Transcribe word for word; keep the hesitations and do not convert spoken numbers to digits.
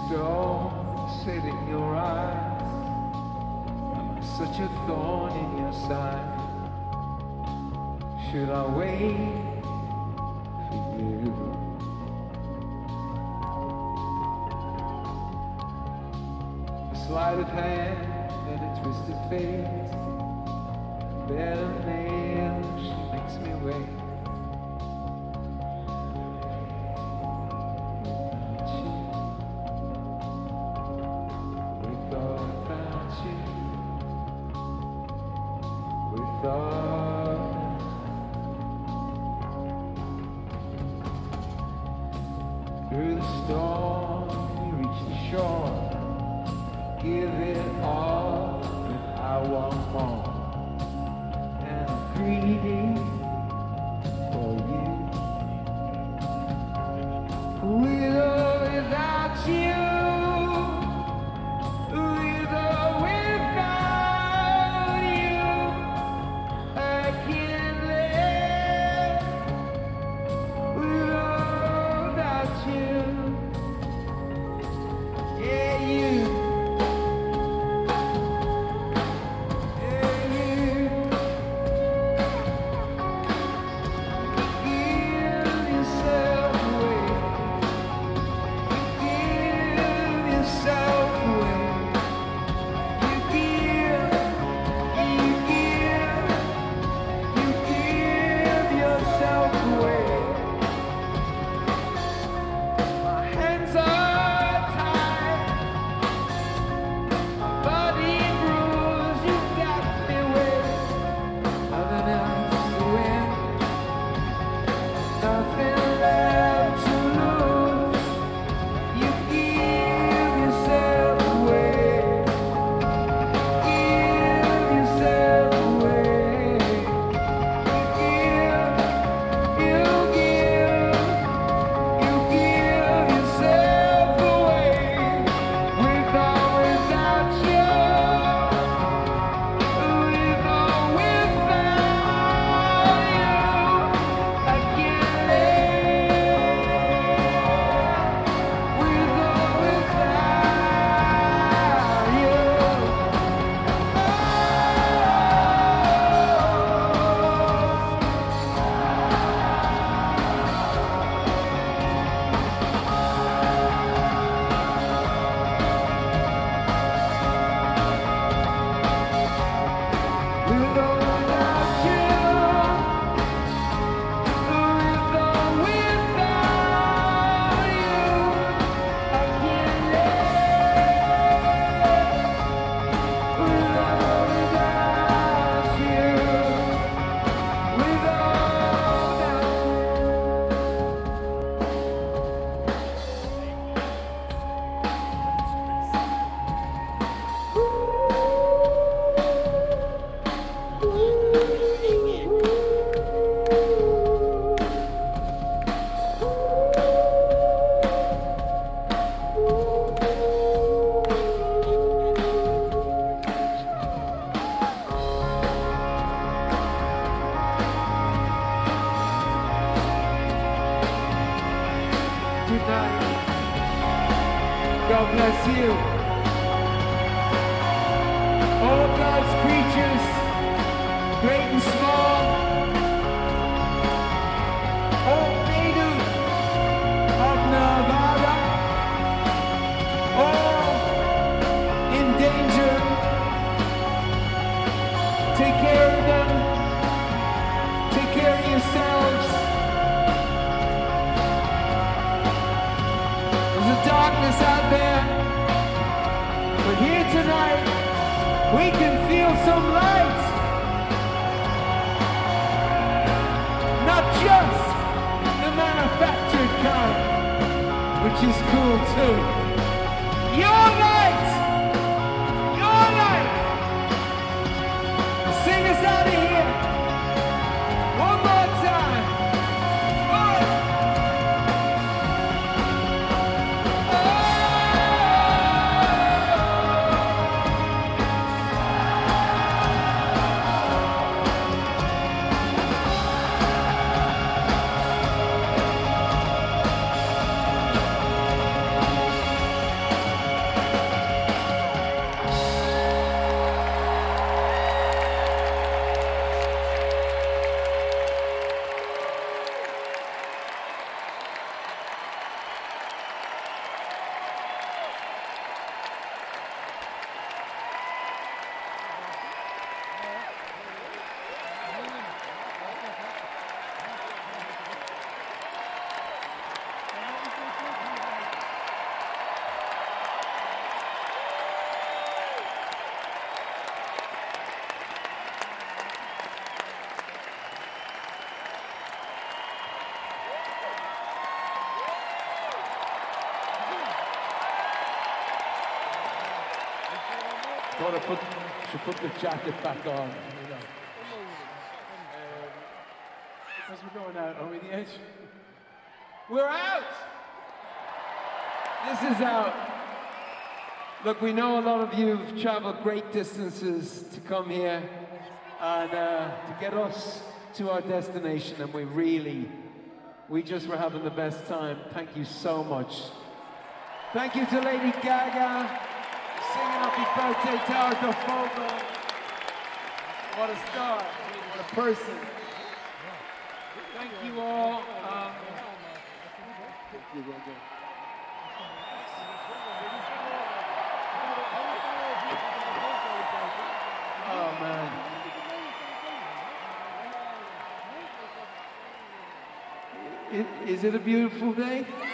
stone set in your eyes, I'm such a thorn in your side. Should I wait for you? A sleight of hand and a twisted face, better man, she makes me wait. Through the storm, we reach the shore. Give it all, and I want more. And I'm greedy for you. With or without you, with or without you, I can't live. With or without you. Yeah, you. Yeah, you. Give yourself away. Give yourself away. You give, you give, you give yourself away. My hands are tied, my body bruised. You got me wet, nothing else to win, nothing left to lose. You give yourself away, give yourself away. You give, you give. You give yourself away, with or without you, with or without you, I can't live, with or without you. With or without you, with or without you, I can't live. With or without you, with or good night. God bless you. All God's creatures, great and small, all native of Nevada, all in danger. Take care of them. Take care of yourselves. There's a darkness out there, but here tonight we can feel some light. Not just the manufactured kind, which is cool too. Your light! Your light! Sing us out of here. One more time. One. Gotta put, should put the jacket back on. You know. Because we're going out, are we the edge? We're out! This is out. Look, we know a lot of you have traveled great distances to come here and uh, to get us to our destination, and we really, we just were having the best time. Thank you so much. Thank you to Lady Gaga, singing Happy Birthday to our Fogo. What a star, what a person. Thank you all. Um, oh man. Is, is it a beautiful day?